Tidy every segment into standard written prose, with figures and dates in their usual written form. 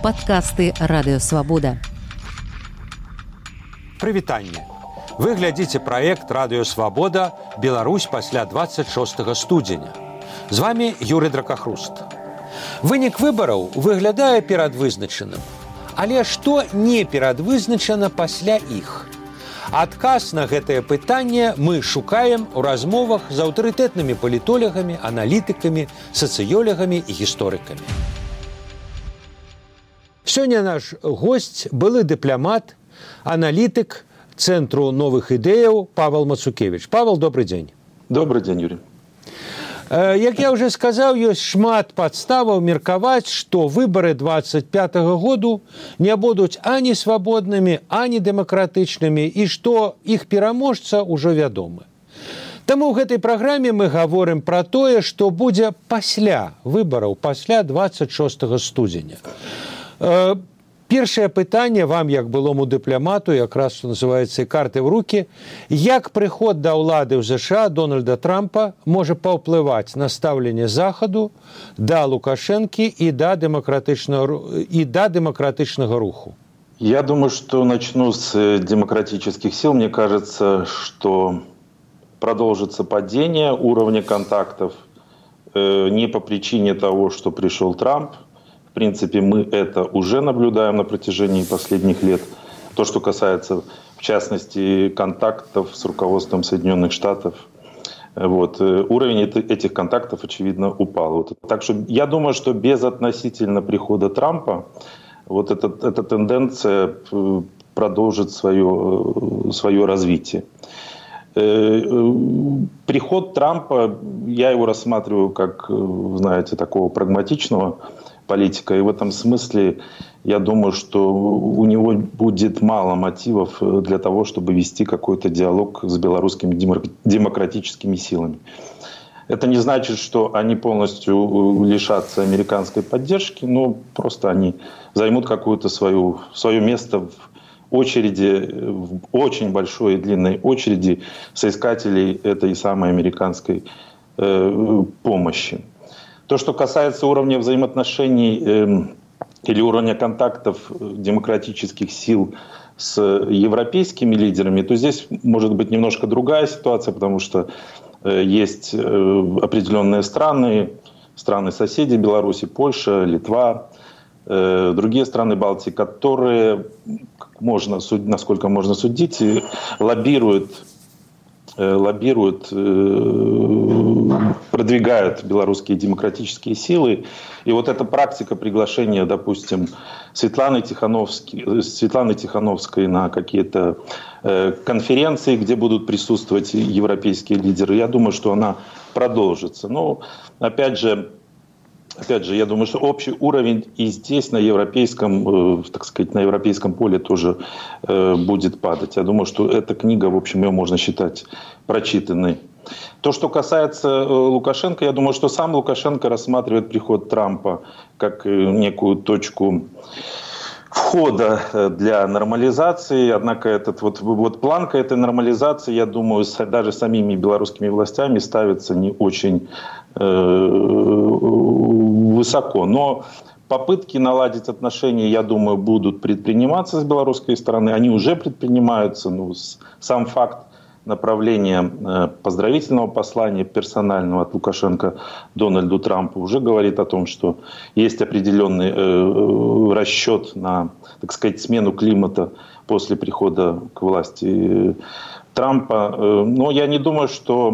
Падкасты радыёвабода. Прывітанне. Вы глядзіце праект «Радыёвабода. Беларусь пасля 26 студзеня». З вами Юрый Дракахруст. Вынік выбараў выглядае перадвызначаным. Але што не перадвызначана пасля іх? Адказ на гэтае пытанне мы шукаем у размовах з аўтарытэтнымі палітолагамі, аналітыкамі, сацыёлагамі і гісторыкамі. Сёння наш госць былы дыпламат, аналітык Цэнтру новых ідэяў Павел Мацукевич. Павел, добрый дзень. Добрый дзень, Юрий. Як я уже сказаў, ёсць шмат падставаў меркаваць, што выбары 25-го году не будуць ані свабоднымі, ані дэмакратычнымі, і што іх пераможца ўжо вядомы. Таму ў гэтай праграме мы гаворым пра тое, што будзе пасля выбараў, пасля 26 студзеня. Першае пытанне вам, як былому дыпламату, якраз што называецца «карты в рукі», як прыход да ўлады ў ЗША Дональда Трампа можа паўплываць на стаўленне Захаду да Лукашэнкі і да демократычнага руху? Я думаю, что начну с демократических сил. Мне кажется, что продолжится падение уровня контактов не по причине того, что пришел Трамп. В принципе, мы это уже наблюдаем на протяжении последних лет. То, что касается, в частности, контактов с руководством Соединенных Штатов, уровень этих контактов, очевидно, упал. Так что я думаю, что безотносительно прихода Трампа эта тенденция продолжит свое развитие. Приход Трампа, я его рассматриваю как, знаете, такого прагматичного политика. И в этом смысле я думаю, что у него будет мало мотивов для того, чтобы вести какой-то диалог с белорусскими демократическими силами. Это не значит, что они полностью лишатся американской поддержки, но просто они займут какое-то свое место в очереди, в очень большой и длинной очереди соискателей этой самой американской помощи. То, что касается уровня взаимоотношений или уровня контактов демократических сил с европейскими лидерами, то здесь может быть немножко другая ситуация, потому что есть определенные страны-соседи Беларуси, Польша, Литва, другие страны Балтии, которые, насколько можно судить, лоббируют, продвигают белорусские демократические силы. И вот эта практика приглашения, допустим, Светланы Тихановской на какие-то конференции, где будут присутствовать европейские лидеры, я думаю, что она продолжится. Но опять же, я думаю, что общий уровень и здесь, на европейском, так сказать, на европейском поле тоже будет падать. Я думаю, что эта книга, в общем, ее можно считать прочитанной. То, что касается Лукашенко, я думаю, что сам Лукашенко рассматривает приход Трампа как некую точку входа для нормализации. Однако планка этой нормализации, я думаю, даже самими белорусскими властями ставится не очень высоко. Но попытки наладить отношения, я думаю, будут предприниматься с белорусской стороны. Они уже предпринимаются. Сам факт направления поздравительного послания персонального от Лукашенко Дональду Трампу уже говорит о том, что есть определенный расчет на, так сказать, смену климата после прихода к власти Трампа. Но я не думаю, что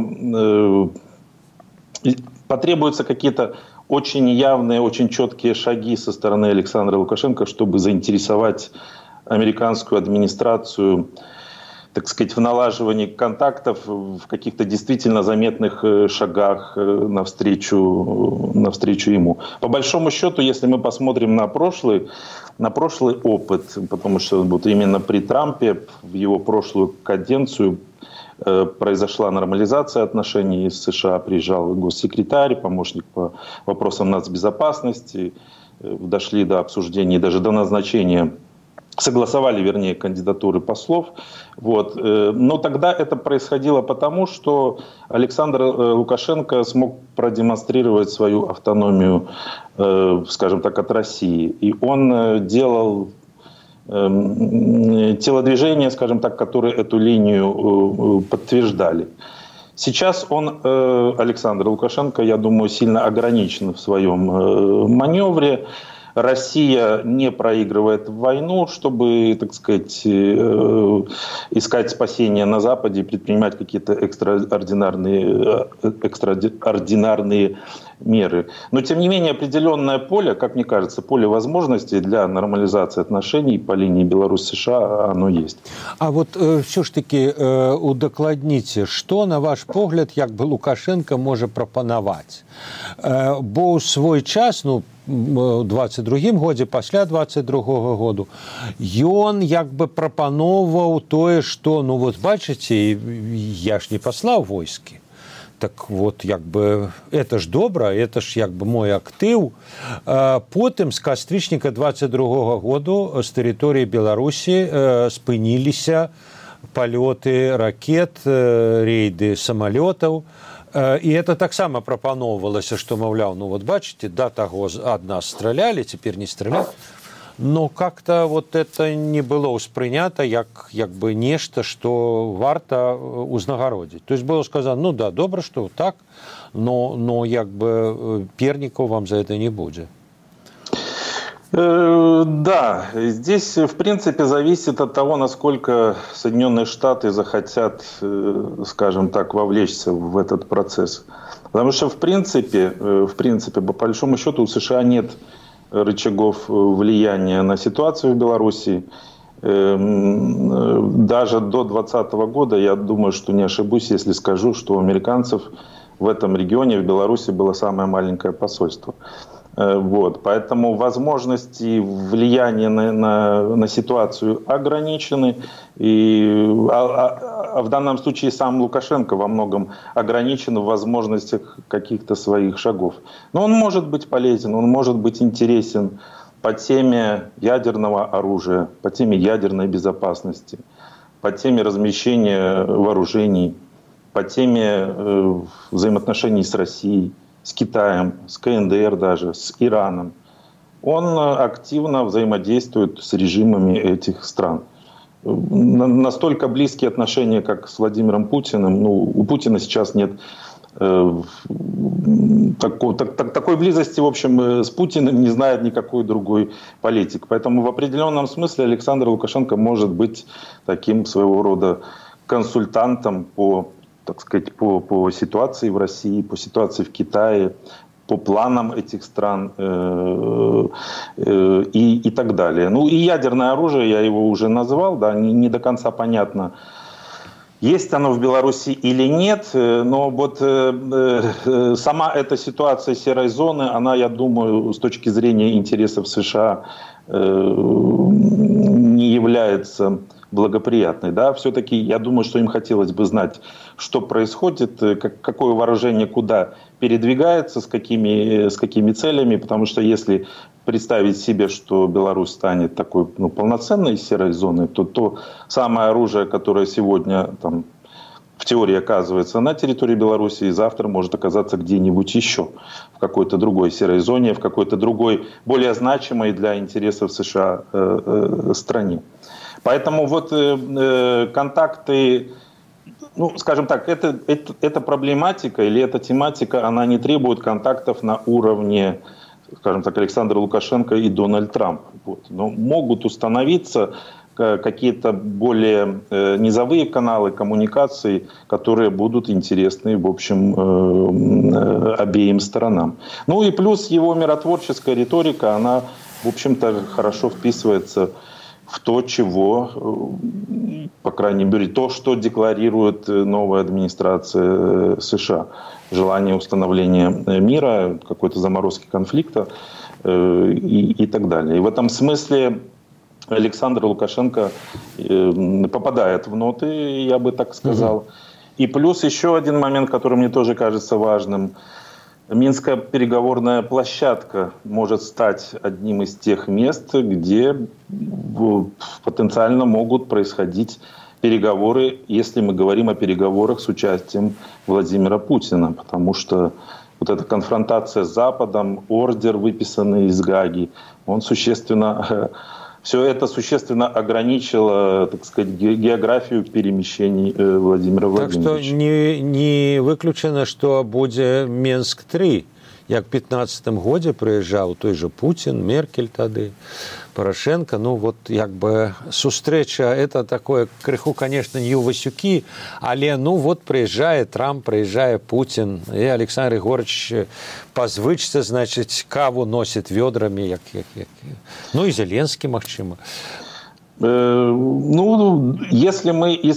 потребуются какие-то очень явные, очень четкие шаги со стороны Александра Лукашенко, чтобы заинтересовать американскую администрацию, так сказать, в налаживании контактов, в каких-то действительно заметных шагах навстречу ему. По большому счету, если мы посмотрим на прошлый опыт, потому что именно при Трампе в его прошлую каденцию произошла нормализация отношений с США, приезжал госсекретарь, помощник по вопросам нацбезопасности, дошли до обсуждений, даже до назначения согласовали, вернее, кандидатуры послов. Вот. Но тогда это происходило потому, что Александр Лукашенко смог продемонстрировать свою автономию, скажем так, от России. И он делал телодвижения, скажем так, которые эту линию подтверждали. Сейчас он, Александр Лукашенко, я думаю, сильно ограничен в своем маневре. Россия не проигрывает войну, чтобы, так сказать, искать спасение на Западе и предпринимать какие-то экстраординарные меры. Но, тем не менее, определенное поле, как мне кажется, поле возможностей для нормализации отношений по линии Беларусь-США, оно есть. А вот все ж таки удакладніце, што, на ваш погляд, як бы Лукашенко можа прапанаваць? Бо ў свой час, у 22-м годзе, пасля 22-го году, ён як бы прапаноўваў тое, што, вот бачыце, я ж не паслаў войскі. Так вот, як бы, это ж добра, это ж як бы мой актыў. Потым з кастрычніка 22-го году з тэрыторыі Беларусі спыніліся палёты ракет, рейды самалётаў. І это таксама прапаноўвалася, што, маўляў, вот бачыце, да таго ад нас стралялі, цяпер не страляць. Но как-то вот это не было ўспрынята як бы нешта, што варта узнагародзіць. То есть было сказано, да, добра, што так, но як бы пернікаў вам за это не будзе. Да, здесь, в принципе, зависит от того, насколько Соединенные Штаты захотят, скажем так, вовлечься в этот процесс. Потому что, в принципе, по большому счету, у США нет рычагов влияния на ситуацию в Беларуси. Даже до 2020 года, я думаю, что не ошибусь, если скажу, что у американцев в этом регионе, в Беларуси, было самое маленькое посольство. Вот. Поэтому возможности влияния на ситуацию ограничены. А в данном случае сам Лукашенко во многом ограничен в возможностях каких-то своих шагов. Но он может быть полезен, он может быть интересен по теме ядерного оружия, по теме ядерной безопасности, по теме размещения вооружений, по теме взаимоотношений с Россией, с Китаем, с КНДР даже, с Ираном. Он активно взаимодействует с режимами этих стран. Настолько близкие отношения, как с Владимиром Путиным. У Путина сейчас нет такой близости, в общем, с Путиным не знает никакой другой политик. Поэтому в определенном смысле Александр Лукашенко может быть таким своего рода консультантом по, так сказать, по ситуации в России, по ситуации в Китае, по планам этих стран и так далее. И ядерное оружие, я его уже назвал, да, не до конца понятно, есть оно в Беларуси или нет, но вот сама эта ситуация серой зоны, она, я думаю, с точки зрения интересов США не является благоприятной. Да? Все-таки я думаю, что им хотелось бы знать, что происходит, какое вооружение куда передвигается, с какими целями, потому что если представить себе, что Беларусь станет такой полноценной серой зоной, то самое оружие, которое сегодня там, в теории оказывается на территории Беларуси, и завтра может оказаться где-нибудь еще, в какой-то другой серой зоне, в какой-то другой, более значимой для интересов США стране. Поэтому вот контакты, скажем так, эта проблематика или эта тематика, она не требует контактов на уровне, скажем так, Александра Лукашенко и Дональд Трамп. Вот. Но могут установиться какие-то более низовые каналы коммуникации, которые будут интересны, в общем, обеим сторонам. И плюс его миротворческая риторика, она, в общем-то, хорошо вписывается в то, чего, по крайней мере, то, что декларирует новая администрация США. Желание установления мира, какой-то заморозки конфликта и так далее. И в этом смысле Александр Лукашенко попадает в ноты, я бы так сказал. И плюс еще один момент, который мне тоже кажется важным. Минская переговорная площадка может стать одним из тех мест, где потенциально могут происходить переговоры, если мы говорим о переговорах с участием Владимира Путина, потому что вот эта конфронтация с Западом, ордер, выписанный из Гааги, все это существенно ограничило, так сказать, географию перемещений Владимира Владимировича. Так что не выключено, что будет Минск-3, як в 2015 году приезжал той же Путин, Меркель тады, Порошенко. Ну вот як бы сустрэча, это такое крыху, конечно, не у Васюки, але ну вот приезжает Трамп, приезжает Путин, и Александр Егорович по звычце, значит, каву носит ведрами, ну и Зеленский, магчыма. Ну, если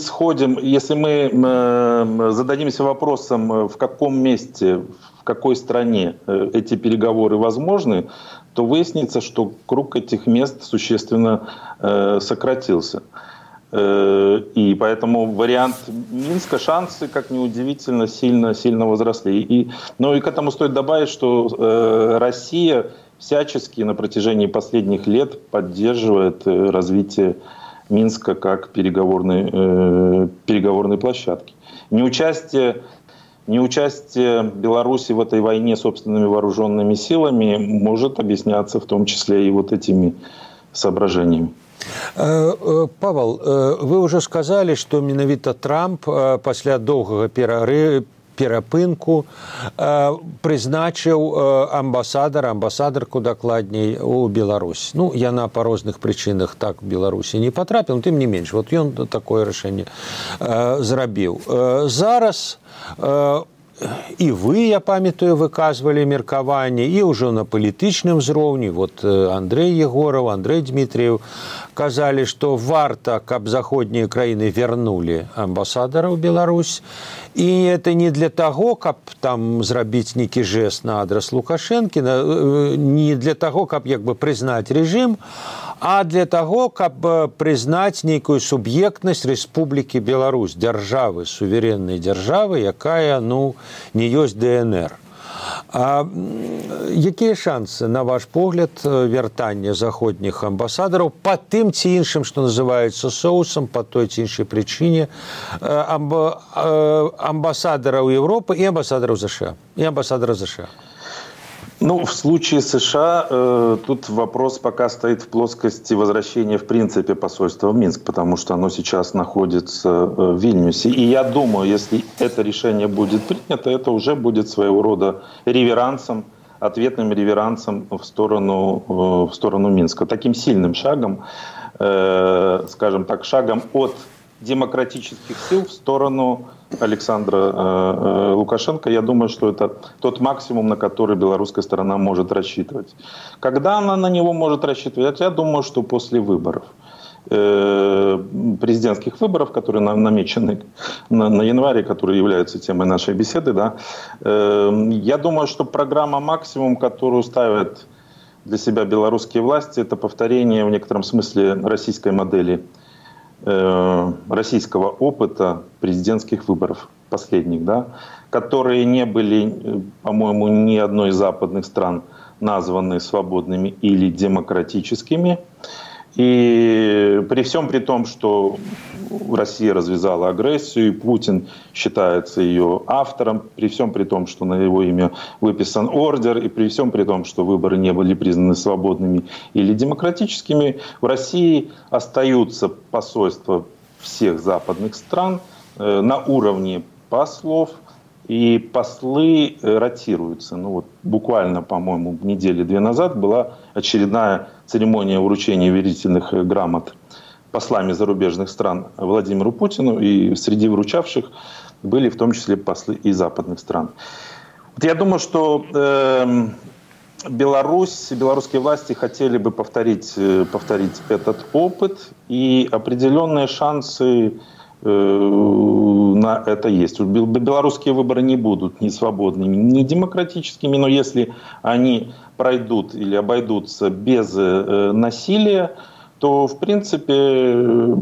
мы зададимся вопросом, в каком месте, в какой стране эти переговоры возможны, то выяснится, что круг этих мест существенно сократился. И поэтому вариант Минска, шансы, как ни удивительно, сильно возросли. Но и к этому стоит добавить, что Россия всячески на протяжении последних лет поддерживает развитие Минска как переговорной площадки. Неучастие Беларуси в этой войне собственными вооруженными силами может объясняться в том числе и вот этими соображениями. Павел, вы уже сказали, что менавіта Трамп пасля доўгага перапынку прызначыў амбасадарку дакладней у Беларусь. Ну, яна по розных прычынах так в Беларусі не потрапіла, но тым не менш, вот ён такое рашэнне зрабіў. Зараз і вы, я памятаю, выказвалі меркаванне, і ўжо на палітычным узроўні, вот Андрей Егоров, Андрей Дмитриев казалі, што варта, каб заходнія краіны вярнулі амбасадара ў Беларусь. І это не для таго, каб там зрабіць нейкі жэст на адрас Лукашэнкі, не для таго, каб як бы прызнаць рэжым, а для таго, каб прызнаць нейкую суб'ектнасць Рэспублікі Беларусь, дзяржавы, суверэннай дзяржавы, якая, ну, не ёсць ДНР. А якія шансы, на ваш погляд, вяртання заходніх амбасадараў па тым ці іншым, што называецца соусам, па той ці іншай прычыне, амбасадараў Европы и амбассадоров США, и амбассадора США? Ну, в случае США тут вопрос пока стоит в плоскости возвращения в принципе посольства в Минск, потому что оно сейчас находится в Вильнюсе. И я думаю, если это решение будет принято, это уже будет своего рода реверансом, ответным реверансом в сторону Минска. Таким сильным шагом, скажем так, шагом от демократических сил в сторону Александра Лукашенко. Я думаю, что это тот максимум, на который белорусская сторона может рассчитывать. Когда она на него может рассчитывать? Я думаю, что после выборов. Президентских выборов, которые намечены на январе, которые являются темой нашей беседы. Да? Я думаю, что программа «Максимум», которую ставят для себя белорусские власти, это повторение в некотором смысле российской модели, российского опыта президентских выборов последних, да, которые не были, по-моему, ни одной из западных стран названы свободными или демократическими. И при всем при том, что Россия развязала агрессию, и Путин считается ее автором, при всем при том, что на его имя выписан ордер, и при всем при том, что выборы не были признаны свободными или демократическими, в России остаются посольства всех западных стран на уровне послов, и послы ротируются. Ну вот буквально, по-моему, недели-две назад была очередная церемония вручения верительных грамот послами зарубежных стран Владимиру Путину, и среди вручавших были в том числе послы из западных стран. Вот я думаю, что белорусские власти хотели бы повторить этот опыт, и определенные шансы на это есть. Белорусские выборы не будут ни свободными, ни демократическими, но если они пройдут или обойдутся без насилия, то, в принципе,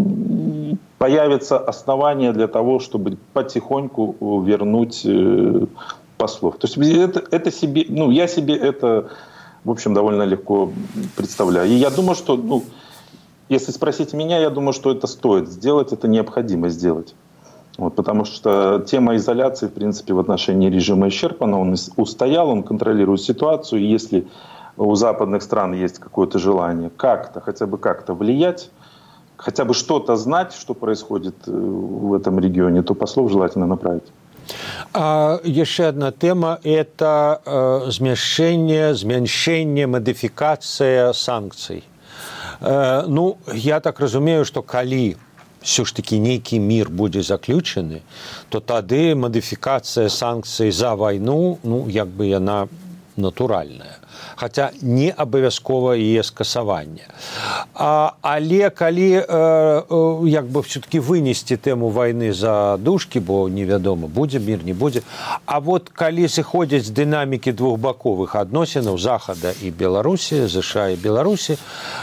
появится основание для того, чтобы потихоньку вернуть послов. То есть это себе, я себе это, в общем, довольно легко представляю. И я думаю, что, если спросить меня, я думаю, что это стоит сделать, это необходимо сделать. Потому что тема изоляции, в принципе, в отношении режима исчерпана. Он устоял, он контролирует ситуацию. И если у западных стран есть какое-то желание как-то, хотя бы как-то влиять, хотя бы что-то знать, что происходит в этом регионе, то послов желательно направить. Еще одна тема – это зменшение, модификация санкций. Я так разумею, что калі все ж таки нейкі мир будзе заключены, то тады модификация санкцый за войну, яна натуральная. Хаця не абавязкова яе скасаванне. Але калі все-таки вынесці тэму вайны за дужкі, бо невядома, будзе мір, не будзе, а вот калі сыходзяць з дынамікі двухбаковых адносінаў Захада і Беларусі, ЗША і Беларусі,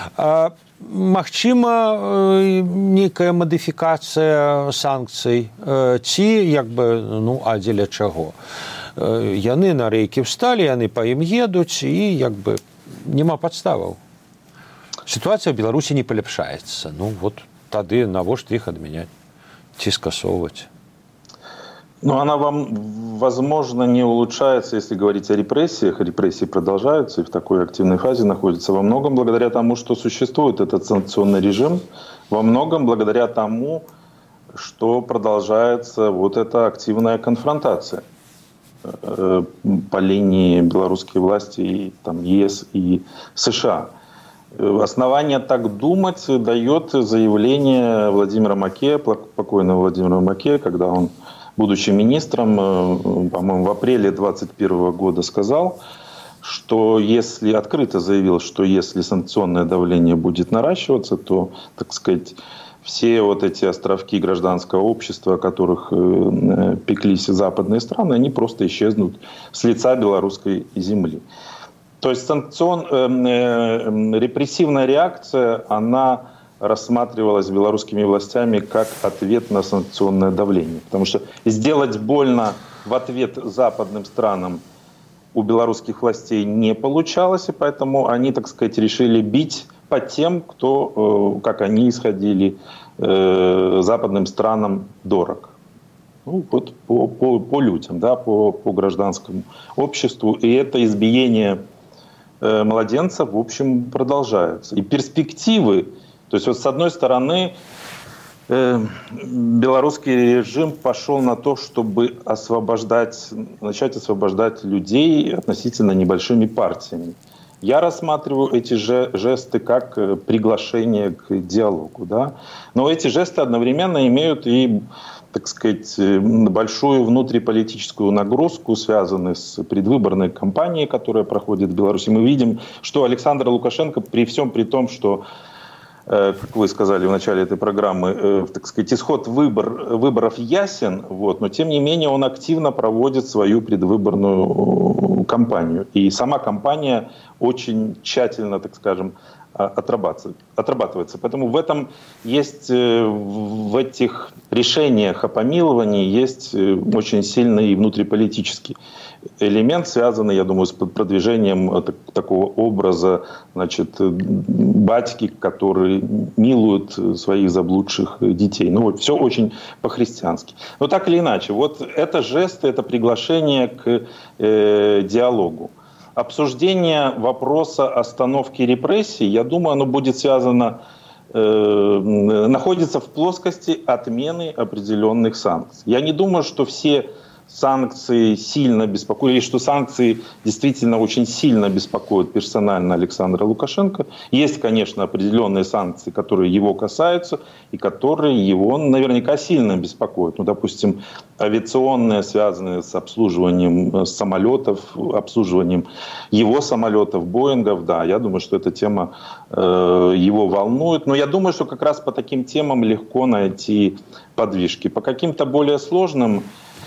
магчыма нейкая мадыфікацыя санкцый, ці а дзеля чаго? Яны на рэйкі всталі, яны па ім едуць, і няма падставаў. Сітуацыя ў Беларусі не паляпшаецца. Тады навошта іх адмяняць ці скасоўваць? Она возможно, не улучшается, если говорить о репрессиях. Репрессии продолжаются и в такой активной фазе находятся. Во многом благодаря тому, что существует этот санкционный режим. Во многом благодаря тому, что продолжается вот эта активная конфронтация по линии белорусской власти и ЕС и США. Основание так думать дает заявление Владимира Маке, покойного Владимира Маке, когда он, будучи министром, по-моему, в апреле 2021 года сказал, что открыто заявил, что если санкционное давление будет наращиваться, то, так сказать, все вот эти островки гражданского общества, о которых пеклись западные страны, они просто исчезнут с лица белорусской земли. То есть репрессивная реакция, она рассматривалась белорусскими властями как ответ на санкционное давление. Потому что сделать больно в ответ западным странам у белорусских властей не получалось, и поэтому они, так сказать, решили бить по тем, кто, как они исходили, западным странам дорог. По людям, по гражданскому обществу. И это избиение младенцев, в общем, продолжается. И перспективы, то есть с одной стороны, белорусский режим пошел на то, чтобы начать освобождать людей относительно небольшими партиями. Я рассматриваю эти жесты как приглашение к диалогу. Но эти жесты одновременно имеют и, так сказать, большую внутриполитическую нагрузку, связанную с предвыборной кампанией, которая проходит в Беларуси. Мы видим, что Александр Лукашенко, при всем при том, что, как вы сказали в начале этой программы, так сказать, исход выборов ясен, но тем не менее он активно проводит свою предвыборную кампанию. И сама кампания очень тщательно, так скажем, отрабатывается. Поэтому в этих решениях о помиловании есть очень сильный внутриполитический элемент, связанный, я думаю, с продвижением такого образа, батьки, который милует своих заблудших детей. Все очень по-христиански. Но так или иначе, это жесты, это приглашение к диалогу. Обсуждение вопроса остановки репрессий, я думаю, оно будет связано, находится в плоскости отмены определенных санкций. Я не думаю, что все санкции сильно беспокоят, или что санкции действительно очень сильно беспокоят персонально Александра Лукашенко. Есть, конечно, определенные санкции, которые его касаются, и которые его наверняка сильно беспокоят. Допустим, авиационные, связанные с обслуживанием самолетов, обслуживанием его самолетов, Боингов. Да, я думаю, что эта тема его волнует. Но я думаю, что как раз по таким темам легко найти подвижки. По каким-то более сложным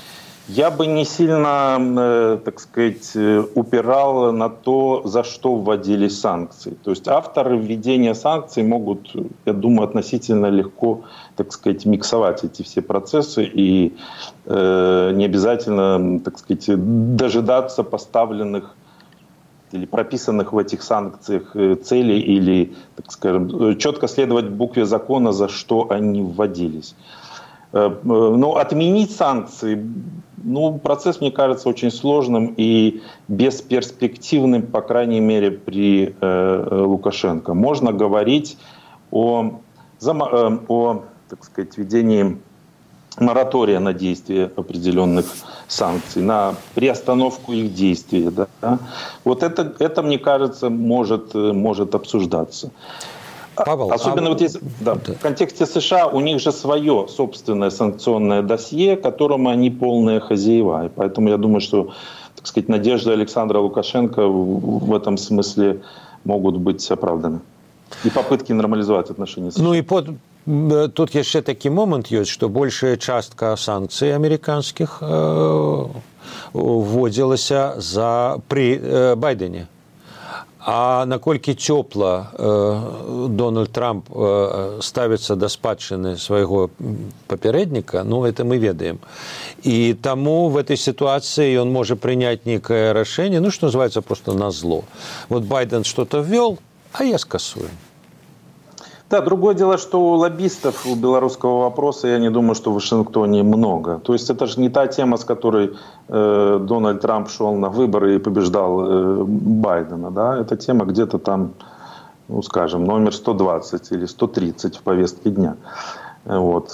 Я бы не сильно, так сказать, упирал на то, за что вводились санкции. То есть авторы введения санкций могут, я думаю, относительно легко, так сказать, миксовать эти все процессы и не обязательно, так сказать, дожидаться поставленных или прописанных в этих санкциях целей или, так скажем, четко следовать букве закона, за что они вводились. Но отменить санкции, процесс, мне кажется, очень сложным и бесперспективным, по крайней мере, при Лукашенко. Можно говорить о так сказать, введении моратория на действие определенных санкций, на приостановку их действия. Да? Вот это, мне кажется, может обсуждаться. Павел, особенно в контексте США у них же свое собственное санкционное досье, которому они полные хозяева. И поэтому я думаю, что, так сказать, надежды Александра Лукашенко в этом смысле могут быть оправданы. И попытки нормализовать отношения с США. Ну и тут еще такой момент есть, что большая частка санкций американских вводилась при Байдене. А наколькі цёпла Дональд Трамп ставіцца да спадчыны свайго папярэдніка, это мы ведаем. І таму в этой ситуации он можа прыняць нейкае рашэнне, что называется, просто назло. Вот Байден что-то ввёл, а я скасую. Да, другое дело, что лоббистов у белорусского вопроса, я не думаю, что в Вашингтоне много. То есть это же не та тема, с которой Дональд Трамп шел на выборы и побеждал Байдена. Да? Это тема где-то там, скажем, номер 120 или 130 в повестке дня. Вот.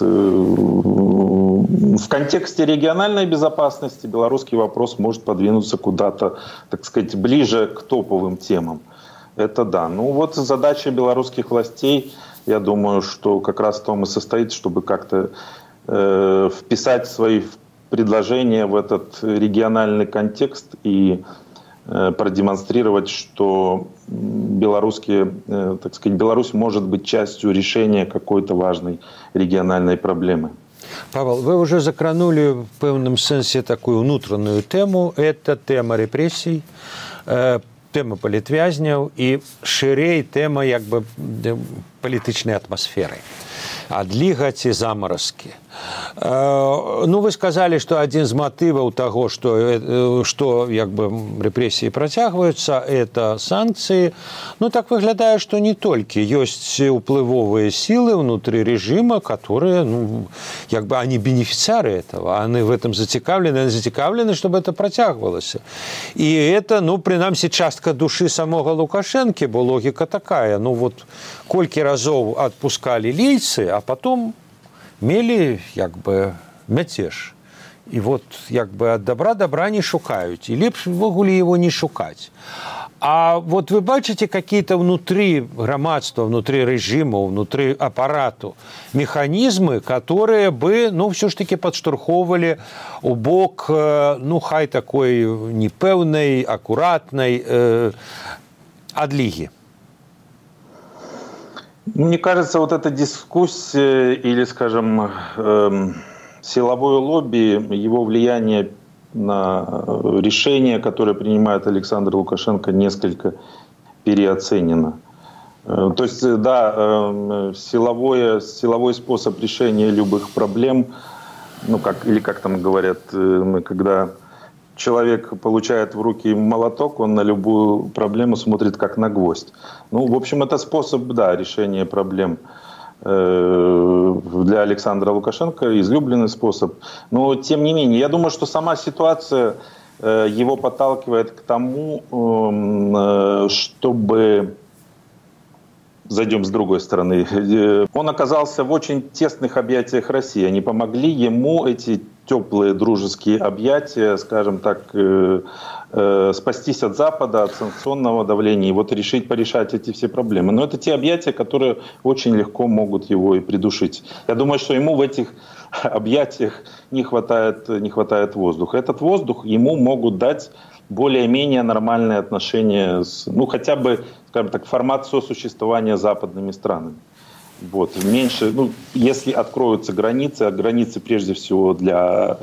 В контексте региональной безопасности белорусский вопрос может подвинуться куда-то, так сказать, ближе к топовым темам. Это да. Задача белорусских властей, я думаю, что как раз в том и состоит, чтобы как-то вписать свои предложения в этот региональный контекст и продемонстрировать, что Беларусь может быть частью решения какой-то важной региональной проблемы. Павел, вы уже закранули в певном сенсе такую внутреннюю тему. Это тема репрессий, тема палітвязняў і шырэй тэма палітычнай атмасферы. Адліга ці замаразкі. Вы сказали, что один из мотивов того, что репрессии працягваюцца, это санкции. Так выглядае, что не только. Есть уплывовые силы внутри режима, которые, они бенефициары этого. Они в этом зацікавлены, чтобы это працягвалася. И это, принамсі, частка души самого Лукашенки, бо логика такая. Колькі разоў отпускали лейцы, а потом мели мяцеж. И от добра не шукают. И лепш ввогуле его не шукать. А вы бачите какие-то внутри громадства, внутри режима, внутри аппарату механизмы, которые бы, все ж таки подштурховывали у бок, хай такой непевной, аккуратной адлиги. Мне кажется, эта дискуссия или, скажем, силовое лобби, его влияние на решения, которые принимает Александр Лукашенко, несколько переоценено. То есть, да, силовой способ решения любых проблем, как там говорят, когда человек получает в руки молоток, он на любую проблему смотрит как на гвоздь. В общем, это способ, решения проблем для Александра Лукашенко, излюбленный способ. Но, тем не менее, я думаю, что сама ситуация его подталкивает к тому, чтобы... Зайдем с другой стороны. Он оказался в очень тесных объятиях России. Они помогли ему, эти теплые дружеские объятия, скажем так, спастись от Запада, от санкционного давления и порешать эти все проблемы. Но это те объятия, которые очень легко могут его и придушить. Я думаю, что ему в этих объятиях не хватает воздуха. Этот воздух ему могут дать более-менее нормальные отношения с, хотя бы, скажем так, формат сосуществования с западными странами. Вот, меньше, если откроются границы, а границы прежде всего для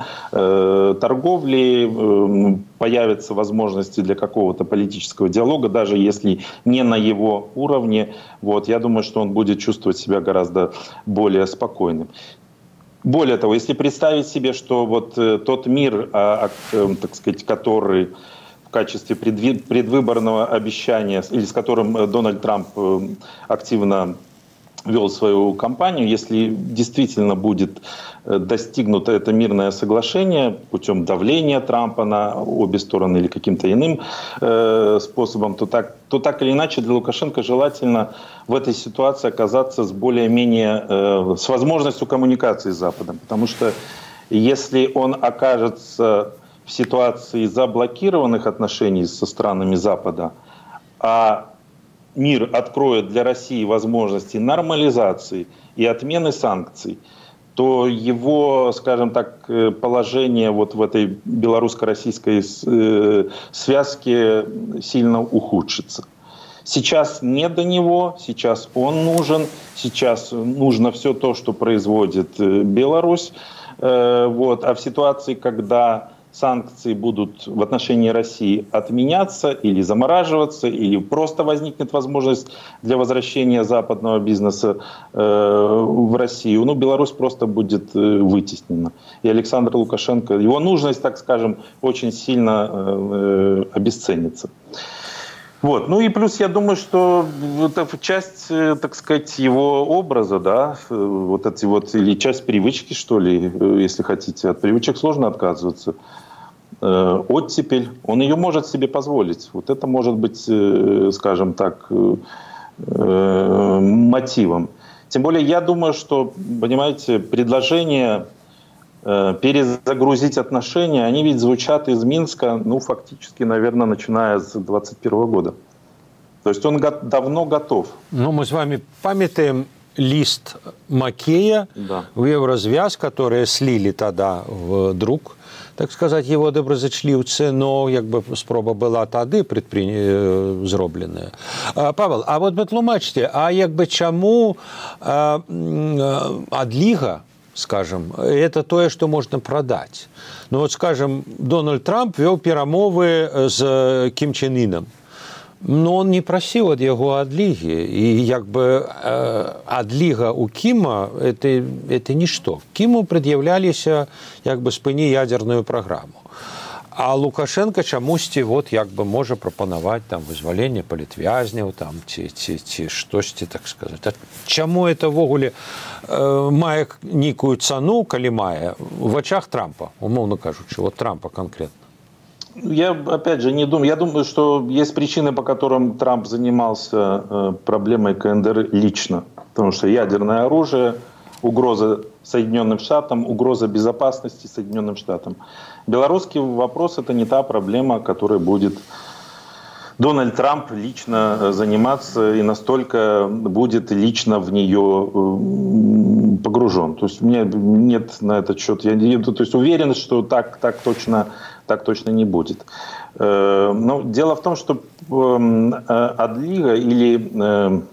торговли, появятся возможности для какого-то политического диалога, даже если не на его уровне, вот, я думаю, что он будет чувствовать себя гораздо более спокойным. Более того, если представить себе, что вот тот мир, так сказать, который в качестве предвыборного обещания, или с которым Дональд Трамп активно вел свою кампанию, если действительно будет достигнуто это мирное соглашение путем давления Трампа на обе стороны или каким-то иным способом, то так или иначе для Лукашенко желательно в этой ситуации оказаться с более-менее с возможностью коммуникации с Западом. Потому что если он окажется в ситуации заблокированных отношений со странами Запада, а мир откроет для России возможности нормализации и отмены санкций, то его, скажем так, положение вот в этой белорусско-российской связке сильно ухудшится. Сейчас не до него, сейчас он нужен, сейчас нужно все то, что производит Беларусь. Вот. А в ситуации, когда санкции будут в отношении России отменяться или замораживаться, или просто возникнет возможность для возвращения западного бизнеса в Россию, Беларусь просто будет вытеснена. И Александр Лукашенко, его нужность, так скажем, очень сильно обесценится. Вот. И плюс я думаю, что это часть, так сказать, его образа, да, вот эти вот, или часть привычки, что ли, если хотите. От привычек сложно отказываться. Оттепель, он ее может себе позволить. Вот это может быть, скажем так, мотивом. Тем более, я думаю, что, понимаете, предложения перезагрузить отношения, они ведь звучат из Минска, фактически, наверное, начиная с 2021 года. То есть он давно готов. Мы с вами памятаем лист Макея в Еврозвяз, которые слили тогда в друк, так сказать, его доброзычліўцы, но спроба была тады зробленая. Павел, а вот вы тлумачце, чаму адліга, скажем, это то, что можно продать. Скажем, Дональд Трамп вел перамовы с Ким Чен Ыном. Но он не просил от его адлігі. И адліга у Кима это ничто. Киму предъявлялись спыні ядерную программу. А Лукашенко чамусьці можа прапанаваць вызваленне палітвязняў ці штосьці, так сказать. А чаму это ввогуле мае нейкую цану, калі мае в очах Трампа, умоўна кажучы, Трампа конкретно? Я, опять же, не думаю. Я думаю, что есть причины, по которым Трамп занимался проблемой КНДР лично. Потому что ядерное оружие, угроза Соединенным Штатам, угроза безопасности Соединенным Штатам. Белорусский вопрос – это не та проблема, которой будет Дональд Трамп лично заниматься и настолько будет лично в нее погружен. То есть у меня нет на этот счет, я уверен, что так точно не будет. Но дело в том, что адлига или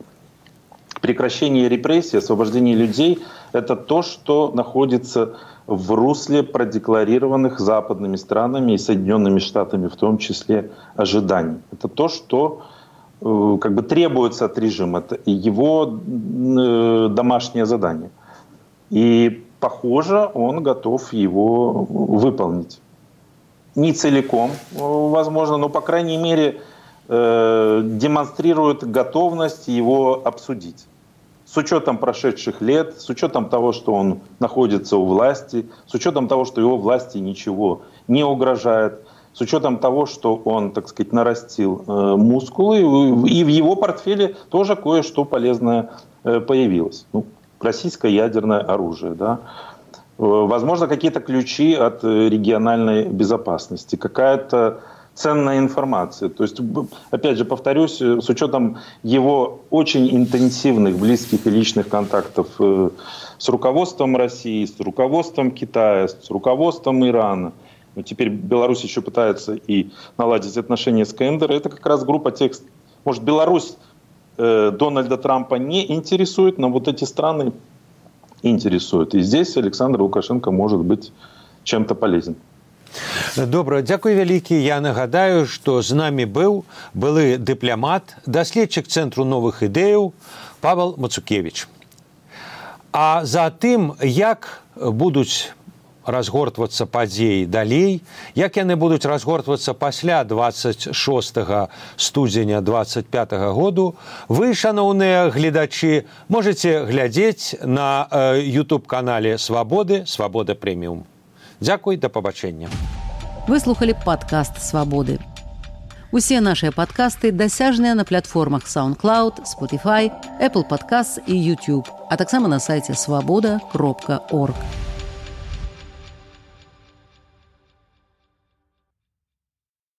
прекращение репрессий, освобождение людей – это то, что находится в русле продекларированных западными странами и Соединенными Штатами, в том числе, ожиданий. Это то, что требуется от режима, это его домашнее задание. И, похоже, он готов его выполнить. Не целиком, возможно, но, по крайней мере, демонстрирует готовность его обсудить. С учетом прошедших лет, с учетом того, что он находится у власти, с учетом того, что его власти ничего не угрожает, с учетом того, что он, так сказать, нарастил мускулы, и в его портфеле тоже кое-что полезное появилось. Российское ядерное оружие, да? Возможно, какие-то ключи от региональной безопасности, какая-то ценная информация. То есть, опять же, повторюсь, с учетом его очень интенсивных, близких и личных контактов с руководством России, с руководством Китая, с руководством Ирана, теперь Беларусь еще пытается и наладить отношения с КНДР, это как раз группа тех... Может, Беларусь Дональда Трампа не интересует, но вот эти страны интересуют. И здесь Александр Лукашенко может быть чем-то полезен. Добра, дзякуй вялікі. Я нагадаю, што з намі былы дыпламат, даследчык Цэнтру новых ідэяў Павел Мацукевич. А за тым, як будуць разгортвацца падзеі далей, як яны будуць разгортвацца пасля 26 студзеня 2025 году, вы, шаноўныя гледачы, можаце глядзець на YouTube-канале Свабоды, Свабода Прэміум. Дзякуй, да пабачэння. Вы слухали падкаст «Свабоды». Усе нашыя падкасты дасяжныя на платформах SoundCloud, Spotify, Apple Podcasts і YouTube, а таксама на сайце swaboda.org.